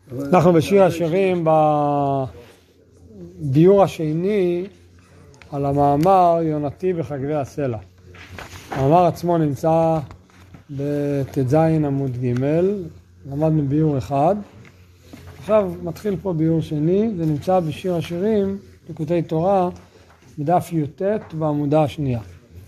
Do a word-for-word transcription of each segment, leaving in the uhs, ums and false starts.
אנחנו בשיר השירים בביור השני על המאמר יונתי בחגבי הסלע. המאמר עצמו נמצא בת' עמוד ג', למדנו ביור אחד. עכשיו מתחיל פה ביור שני, זה נמצא בשיר השירים, ליקוטי תורה, בדף י"ט בעמודה השנייה.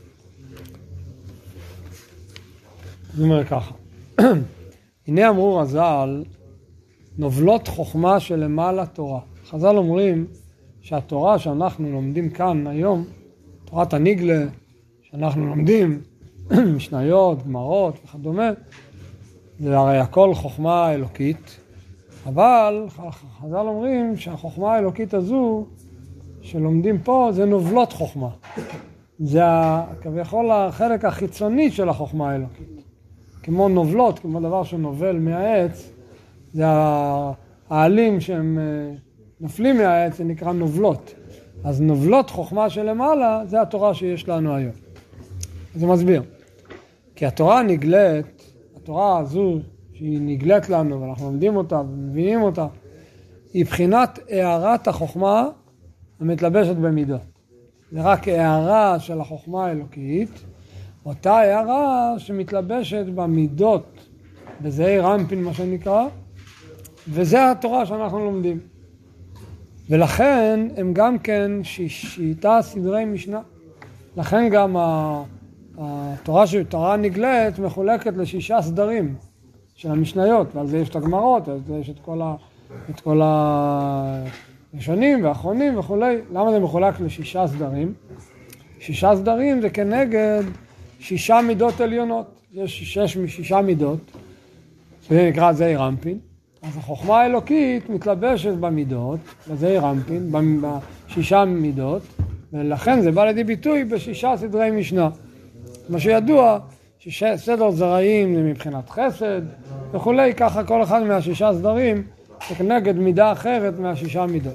זה אומר ככה, הנה אמרו רז"ל, נובלות חוכמה שלמעלה תורה. חז"ל אומרים שהתורה שאנחנו לומדים כאן היום, תורת הניגלה שאנחנו לומדים, משניות, גמרות וכדומה, זה הרי הכל חוכמה אלוקית, אבל חז"ל אומרים שהחוכמה האלוקית הזו שלומדים פה זה נובלות חוכמה. זה כביכול החלק החיצוני של החוכמה האלוקית. כמו נובלות, כמו דבר שנובל מהעץ, זה העלים שהם נופלים מהעץ, זה נקרא נובלות. אז נובלות חוכמה שלמעלה, זה התורה שיש לנו היום. זה מסביר. כי התורה נגלית, התורה הזו שהיא נגלית לנו, ואנחנו לומדים אותה ומבינים אותה, היא בחינת הערת החוכמה המתלבשת במידות. זה רק הערה של החוכמה האלוקית, אותה הערה שמתלבשת במידות, בזעיר אנפין מה שנקרא, וזה התורה שאנחנו לומדים. ולכן הם גם כן שיטה סדרי משנה. לכן גם התורה של תורה נגלית מחולקת לשישה סדרים של המשניות, ועל זה יש את הגמרות, על זה יש את כל, ה, את כל הראשונים והאחרונים וכולי. למה זה מחולק לשישה סדרים? שישה סדרים זה כנגד שישה מידות עליונות. יש שש משישה מידות, זה נקרא זעיר אנפין. אז החוכמה האלוקית מתלבשת במידות, בזעיר אנפין, בשישה מידות, ולכן זה בא לידי ביטוי בשישה סדרי משנה. מה שידוע, סדר זרעים זה מבחינת חסד וכולי, ככה כל אחד מהשישה סדרים זה כנגד מידה אחרת מהשישה מידות.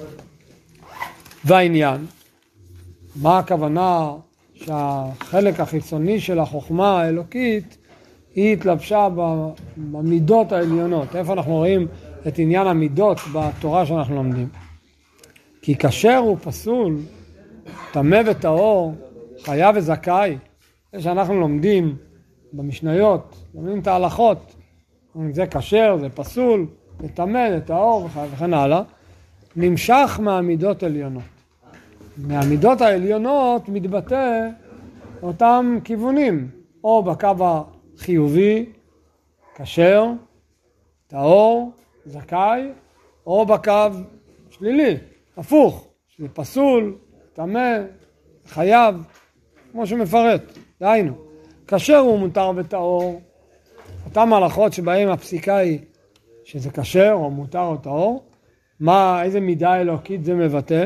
והעניין, מה הכוונה שהחלק החיצוני של החוכמה האלוקית היא התלבשה במידות העליונות? איפה אנחנו רואים את עניין המידות בתורה שאנחנו לומדים? כי כשר הוא פסול, טמא וטהור, חיה וזכאי. זה שאנחנו לומדים במשניות, לומדים את ההלכות, זה כשר, זה פסול, זה טמא, זה טהור וכן הלאה, נמשך מהמידות העליונות. מהמידות העליונות מתבטא אותם כיוונים, או בקו חיובי, כשר, טהור, זכאי, או בקו שלילי, הפוך, שזה פסול, טמא, חייב, כמו שמפרט. דהיינו, כשר הוא מותר וטהור, אותם הלכות שבהם הפסיקה היא שזה כשר או מותר או טהור, מה, איזה מידה אלוקית זה מבטא?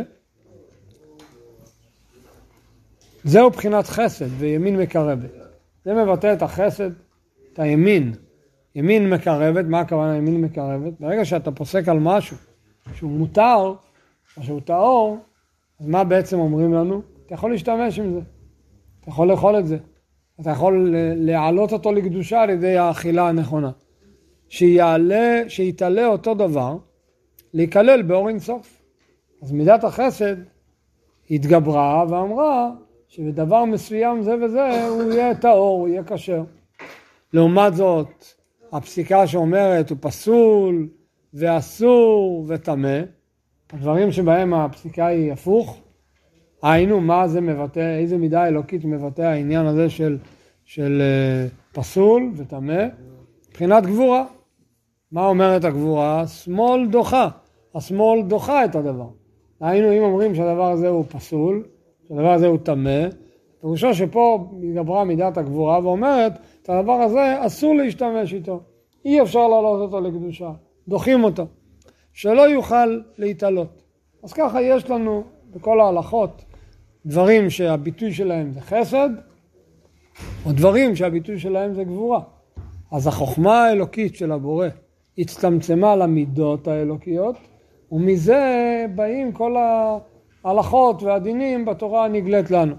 זהו בחינת חסד וימין מקרבת. זה מבטא את החסד, את הימין. ימין מקרבת, מה הכוונה ימין מקרבת? ברגע שאתה פוסק על משהו שהוא מותר, או שהוא טהור, אז מה בעצם אומרים לנו? אתה יכול להשתמש עם זה. אתה יכול לאכול את זה. אתה יכול להעלות אותו לקדושה על ידי האכילה הנכונה. שיעלה, שיתעלה אותו דבר, להיכלל באור אין סוף. אז מידת החסד התגברה ואמרה, שבדבר מסוים זה וזה הוא יהיה טהור, הוא יהיה כשר. לעומת זאת, הפסיקה שאומרת הוא פסול ואסור וטמא, הדברים שבהם הפסיקה היא הפוך, היינו מה זה מבטא, איזה מידה אלוקית מבטא העניין הזה של, של פסול וטמא, מבחינת גבורה. מה אומרת הגבורה? שמאל דוחה, השמאל דוחה את הדבר. היינו אם אומרים שהדבר הזה הוא פסול, שהדבר הזה הוא טמא, פירושו שפה מתגברה מידת הגבורה ואומרת, את הדבר הזה אסור להשתמש איתו, אי אפשר לעלות אותו לקדושה, דוחים אותו, שלא יוכל להתעלות. אז ככה יש לנו בכל ההלכות דברים שהביטוי שלהם זה חסד, או דברים שהביטוי שלהם זה גבורה. אז החוכמה האלוקית של הבורא הצטמצמה למידות האלוקיות, ומזה באים כל ההלכות והדינים בתורה הנגלית לנו.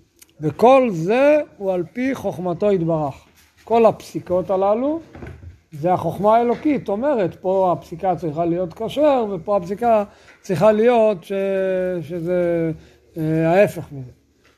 וכל זה הוא על פי חוכמתו יתברך. כל הפסיקות הללו זה החוכמה האלוקית, אומרת, פה הפסיקה צריכה להיות כשר, ופה הפסיקה צריכה להיות ש... שזה אה, ההפך מזה.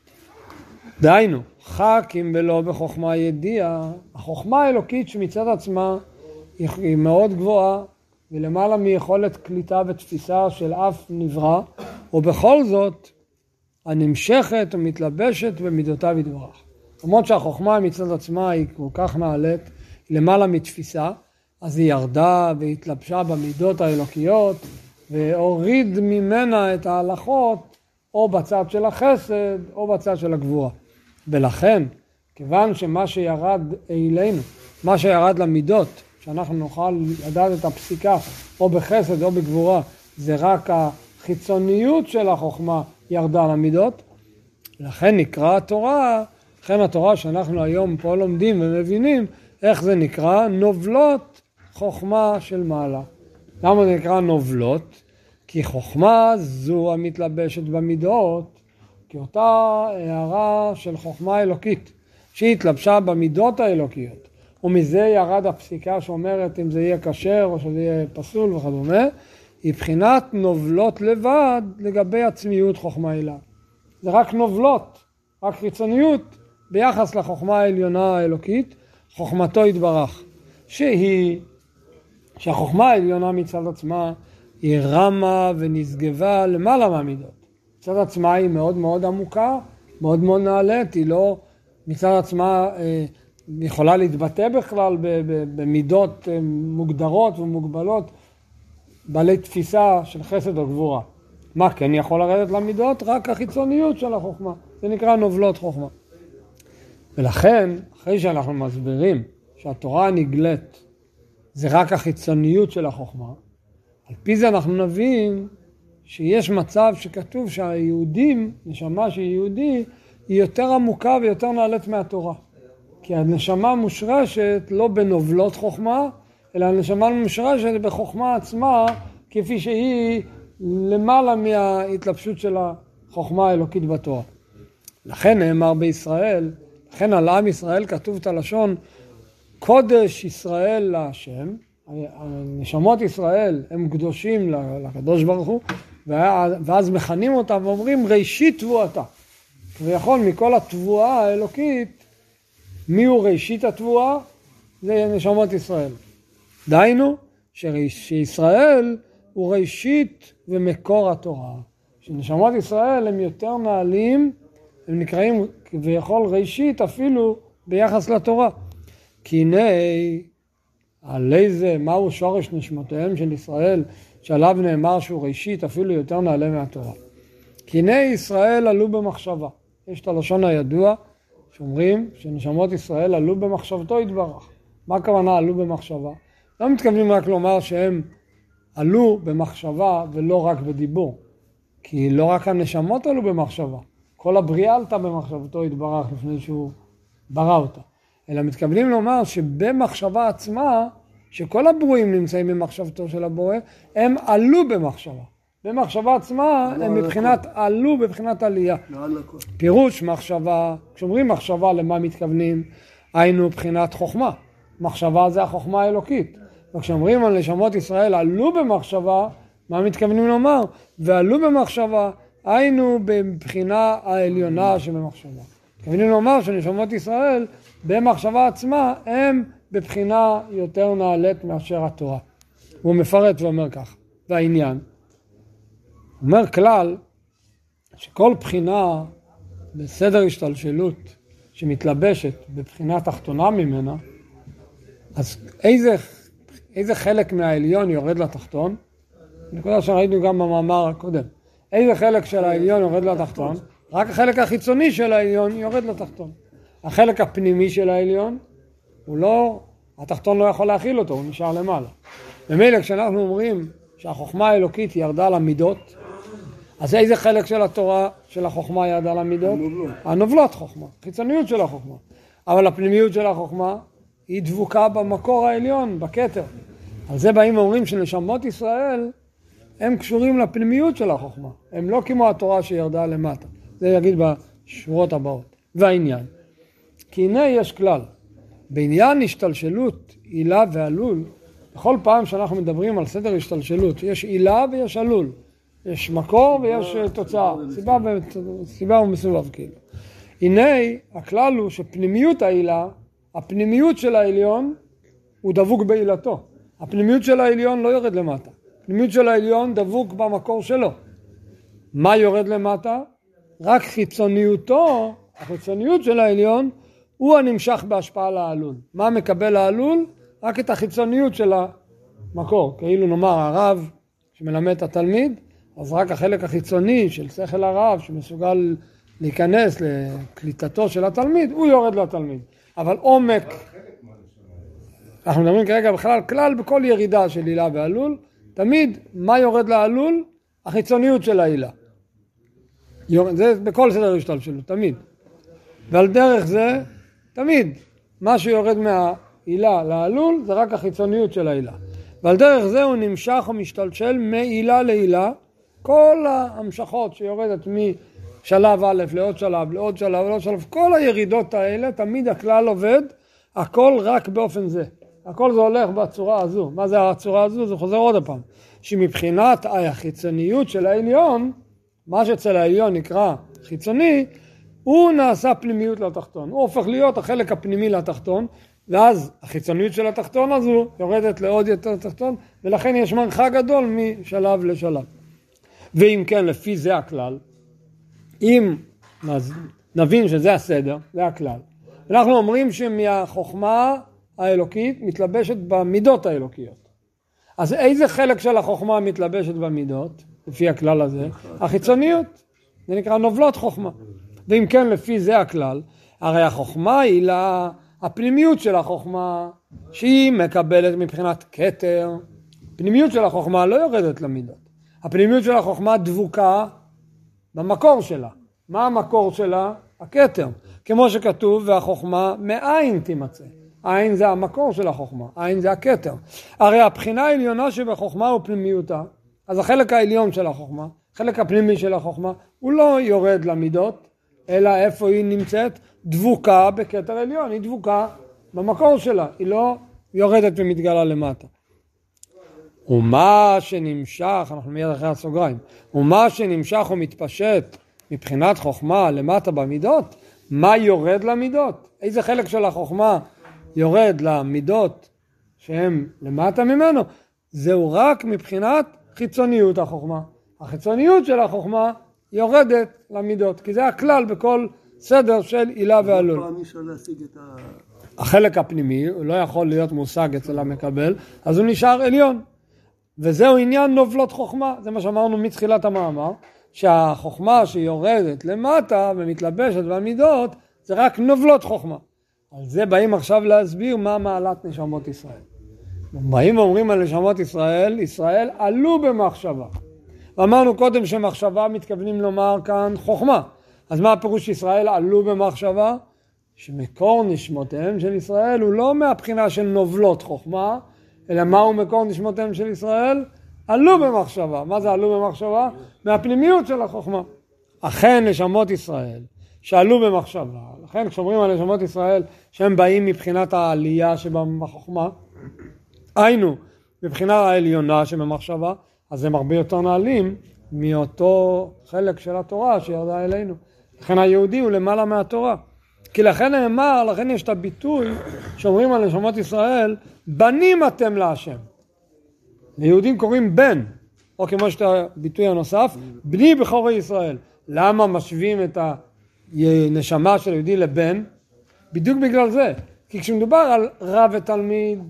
דהיינו, חק אם ולא בחוכמה ידיעה, החוכמה האלוקית שמצד עצמה היא, היא מאוד גבוהה, ולמעלה מיכולת קליטה ותפיסה של אף נברא, ובכל זאת הנמשכת ומתלבשת במידותיו יתברך. למרות שהחוכמה מצד עצמה היא כל כך נעלית, למעלה מתפיסה, אז היא ירדה והתלבשה במידות האלוקיות, והוריד ממנה את ההלכות, או בצד של החסד, או בצד של הגבורה. ולכן, כיוון שמה שירד אלינו, מה שירד למידות, שאנחנו נוכל לדעת את הפסיקה, או בחסד או בגבורה, זה רק החיצוניות של החוכמה ירדה למידות, לכן נקרא התורה, לכן התורה שאנחנו היום פה לומדים ומבינים, איך זה נקרא? נובלות חוכמה של מעלה. למה זה נקרא נובלות? כי חוכמה זו המתלבשת במידות, כי אותה הערה של חוכמה אלוקית, שהיא התלבשה במידות האלוקיות, ומזה ירד הפסיקה שאומרת אם זה יהיה כשר או שזה יהיה פסול וכדומה, היא בחינת נובלות לבד לגבי עצמיות חוכמה אלה. זה רק נובלות, רק חיצוניות ביחס לחוכמה העליונה האלוקית, חוכמתו יתברך, שהיא, שהחוכמה העליונה מצד עצמה היא רמה ונשגבה למעלה מהמידות. מצד עצמה היא מאוד מאוד עמוקה, מאוד מאוד נעלית, היא לא מצד עצמה אה, יכולה להתבטא בכלל במידות אה, מוגדרות ומוגבלות, בעלי תפיסה של חסד או גבורה. מה כן יכול לרדת למידות? רק החיצוניות של החוכמה. זה נקרא נובלות חוכמה. ולכן, אחרי שאנחנו מסבירים שהתורה הנגלית זה רק החיצוניות של החוכמה, על פי זה אנחנו נבין שיש מצב שכתוב שהיהודים, נשמה שהיא יהודי, היא יותר עמוקה ויותר נעלית מהתורה. כי הנשמה מושרשת לא בנובלות חוכמה, אלא הנשמה מושרשת בחוכמה עצמה, כפי שהיא למעלה מההתלבשות של החוכמה האלוקית בתורה. לכן נאמר בישראל, לכן על עם ישראל כתוב את הלשון, קודש ישראל להשם, נשמות ישראל הם קדושים לקדוש ברוך הוא, ואז מכנים אותם ואומרים ראשית תבואתה. ויכול מכל התבואה האלוקית, מי הוא ראשית התבואה? זה נשמות ישראל. דהיינו, שישראל הוא ראשית ומקור התורה. שנשמות ישראל הם יותר נעלים, הם נקראים ויכול ראשית אפילו ביחס לתורה. כי הנה, על איזה, מהו שורש נשמותיהם של ישראל, שעליו נאמר שהוא ראשית אפילו יותר נעלה מהתורה. כי הנה ישראל עלו במחשבה. יש את הלשון הידוע, שאומרים שנשמות ישראל עלו במחשבתו יתברך. מה הכוונה עלו במחשבה? לא מתכוונים רק לומר שהם עלו במחשבה ולא רק בדיבור. כי לא רק הנשמות עלו במחשבה. כל הבריאה עלתה במחשבתו יתברך לפני שהוא ברא אותה. אלא מתכוונים לומר שבמחשבה עצמה, שכל הברואים נמצאים במחשבתו של הבורא, הם עלו במחשבה. במחשבה עצמה הם מבחינת עלו, בבחינת עלייה. פירוש מחשבה, כשאומרים מחשבה למה מתכוונים, היינו בחינת חוכמה. מחשבה זה החוכמה האלוקית. וכשאומרים על נשמות ישראל עלו במחשבה, מה מתכוונים לומר? ועלו במחשבה, היינו בבחינה העליונה שבמחשבה. מתכוונים לומר שנשמות ישראל במחשבה עצמה הם בבחינה יותר נעלית מאשר התורה. הוא מפרט ואומר כך, והעניין, אומר כלל שכל בחינה בסדר השתלשלות שמתלבשת בבחינה תחתונה ממנה, אז איזה, איזה חלק מהעליון יורד לתחתון? נקודה שראינו גם במאמר הקודם. איזה חלק של העליון יורד לתחתון? רק החלק החיצוני של העליון יורד לתחתון. החלק הפנימי של העליון, הוא לא, התחתון לא יכול להכיל אותו, הוא נשאר למעלה. במילא כשאנחנו אומרים שהחוכמה האלוקית ירדה למידות, אז איזה חלק של התורה של החוכמה ירדה למידות? הנובלות. הנובלות חוכמה, חיצוניות של החוכמה. אבל הפנימיות של החוכמה היא דבוקה במקור העליון, בכתר. על זה באים ואומרים שנשמות ישראל הם קשורים לפנימיות של החוכמה. הם לא כמו התורה שירדה למטה. זה יגיד בשורות הבאות. והעניין. כי הנה יש כלל, בעניין השתלשלות עילה ועלול, בכל פעם שאנחנו מדברים על סדר השתלשלות, יש עילה ויש עלול, יש מקור ויש תוצאה, סיבה, סיבה ומסובב כאילו. הנה הכלל הוא שפנימיות העילה, הפנימיות של העליון הוא דבוק בעילתו. הפנימיות של העליון לא יורד למטה. הפנימיות של העליון דבוק במקור שלו. מה יורד למטה? רק חיצוניותו, החיצוניות של העליון, הוא הנמשך בהשפעה לעלול. מה מקבל העלול? רק את החיצוניות של המקור. כאילו נאמר הרב שמלמד את התלמיד, אז רק החלק החיצוני של שכל הרב שמסוגל להיכנס לקליטתו של התלמיד, הוא יורד לתלמיד. אבל עומק, אנחנו מדברים כרגע בכלל כלל בכל ירידה של עילה ועלול, תמיד מה יורד לעלול? החיצוניות של העילה. זה בכל סדר השתלשלות, תמיד. ועל דרך זה, תמיד, מה שיורד מהעילה לעלול, זה רק החיצוניות של העילה. ועל דרך זה הוא נמשך ומשתלשל מעילה לעילה, כל ההמשכות שיורדת משלב א' לעוד שלב, לעוד שלב, לעוד שלב, כל הירידות האלה, תמיד הכלל עובד, הכל רק באופן זה. הכל זה הולך בצורה הזו. מה זה הצורה הזו? זה חוזר עוד הפעם. שמבחינת החיצוניות של העליון, מה שאצל העליון נקרא חיצוני, הוא נעשה פנימיות לתחתון. הוא הופך להיות החלק הפנימי לתחתון, ואז החיצוניות של התחתון הזו יורדת לעוד יותר תחתון, ולכן יש מרחק גדול משלב לשלב. ואם כן, לפי זה הכלל, אם נבין שזה הסדר, זה הכלל, אנחנו אומרים שמהחוכמה האלוקית מתלבשת במידות האלוקיות. אז איזה חלק של החוכמה מתלבשת במידות, לפי הכלל הזה? החיצוניות. זה נקרא נובלות חוכמה. ואם כן, לפי זה הכלל, הרי החוכמה היא לה, הפנימיות של החוכמה, שהיא מקבלת מבחינת כתר. הפנימיות של החוכמה לא יורדת למידות. הפנימיות של החוכמה דבוקה במקור שלה. מה המקור שלה? הכתר. כמו שכתוב, והחוכמה מאין תימצא. עין זה המקור של החוכמה, עין זה הכתר. הרי הבחינה העליונה שבחוכמה הוא פנימיותה, אז החלק העליון של החוכמה, חלק הפנימי של החוכמה, הוא לא יורד למידות, אלא איפה היא נמצאת? דבוקה בכתר עליון, היא דבוקה במקור שלה, היא לא יורדת ומתגלה למטה. ומה שנמשך, אנחנו מיד אחרי הסוגריים, ומה שנמשך ומתפשט מבחינת חוכמה למטה במידות, מה יורד למידות? איזה חלק של החוכמה יורד למידות שהן למטה ממנו? זהו רק מבחינת חיצוניות החוכמה. החיצוניות של החוכמה יורדת למידות, כי זה הכלל בכל סדר של עילה ועלול. פעם אי אפשר להשיג את ה... החלק הפנימי, הוא לא יכול להיות מושג אצל המקבל, אז הוא נשאר עליון. וזהו עניין נובלות חוכמה, זה מה שאמרנו מתחילת המאמר, שהחוכמה שיורדת למטה ומתלבשת במידות, זה רק נובלות חוכמה. על זה באים עכשיו להסביר מה מעלת נשמות ישראל. באים ואומרים על נשמות ישראל, ישראל עלו במחשבה. ואמרנו קודם שמחשבה מתכוונים לומר כאן חוכמה. אז מה הפירוש ישראל עלו במחשבה? שמקור נשמותיהם של ישראל הוא לא מהבחינה של נובלות חוכמה, אלא מהו מקור נשמותיהם של ישראל? עלו במחשבה. מה זה עלו במחשבה? מהפנימיות של החוכמה. אכן נשמות ישראל שעלו במחשבה. לכן כשאומרים על נשמות ישראל שהם באים מבחינת העלייה שבחוכמה, היינו מבחינה העליונה שבמחשבה, אז הם הרבה יותר נעלים מאותו חלק של התורה שירדה אלינו. לכן היהודי הוא למעלה מהתורה. כי לכן נאמר, לכן יש את הביטוי שאומרים על נשמות ישראל, בנים אתם להשם. ליהודים קוראים בן, או כמו שאת הביטוי הנוסף, בני בכורי ישראל. למה משווים את הנשמה של יהודי לבן? בדיוק בגלל זה. כי כשמדובר על רב ותלמיד,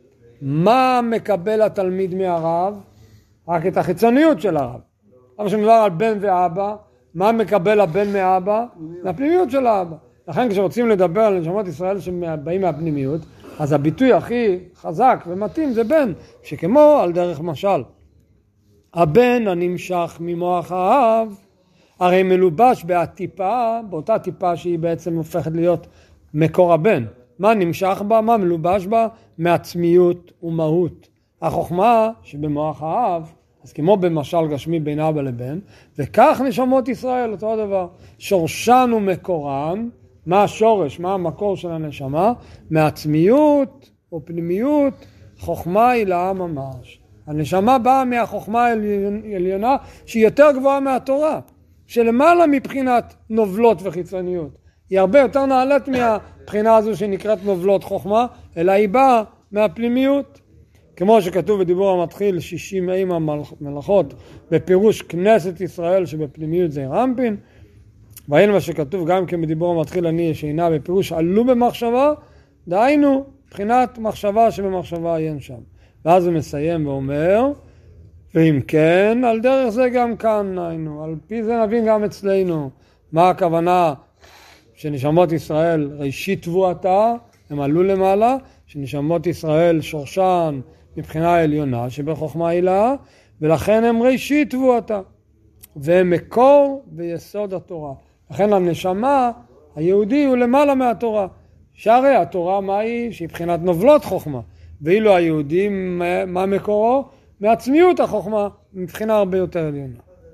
מה מקבל התלמיד מהרב? רק את החיצוניות של הרב. אבל כשמדובר על בן ואבא, מה מקבל הבן מאבא? מהפנימיות של האבא. לכן כשרוצים לדבר על נשמות ישראל שבאים מהפנימיות, אז הביטוי הכי חזק ומתאים זה בן, שכמו על דרך משל. הבן הנמשך ממוח האב, הרי מלובש בהטיפה, באותה טיפה שהיא בעצם הופכת להיות מקור הבן. מה נמשך בה? מה מלובש בה? מעצמיות ומהות. החוכמה שבמוח האב, אז כמו במשל גשמי בין אבא לבן, וכך נשמות ישראל, אותו דבר. שורשן ומקורן מה השורש, מה המקור של הנשמה? מעצמיות או פנימיות, חוכמה היא לעם ממש. הנשמה באה מהחוכמה העליונה שהיא יותר גבוהה מהתורה, שלמעלה מבחינת נובלות וחיצוניות. היא הרבה יותר נעלית מהבחינה הזו שנקראת נובלות חוכמה, אלא היא באה מהפנימיות. כמו שכתוב בדיבור המתחיל שישים עם המלאכות בפירוש כנסת ישראל שבפנימיות זה רמפין, והנה מה שכתוב גם כן בדיבור המתחיל אני שינה בפירוש עלו במחשבה, דהיינו מבחינת מחשבה שבמחשבה אין שם. ואז הוא מסיים ואומר, ואם כן, על דרך זה גם כאן, היינו, על פי זה נבין גם אצלנו, מה הכוונה שנשמות ישראל ראשית תבואתה, הם עלו למעלה, שנשמות ישראל שורשן מבחינה עליונה שבחוכמה הילה, ולכן הם ראשית תבואתה, והם מקור ויסוד התורה. לכן הנשמה היהודי הוא למעלה מהתורה. שהרי התורה מה היא? שהיא בחינת נובלות חוכמה. ואילו היהודים מה מקורו? מעצמיות החוכמה, מבחינה הרבה יותר עליונה.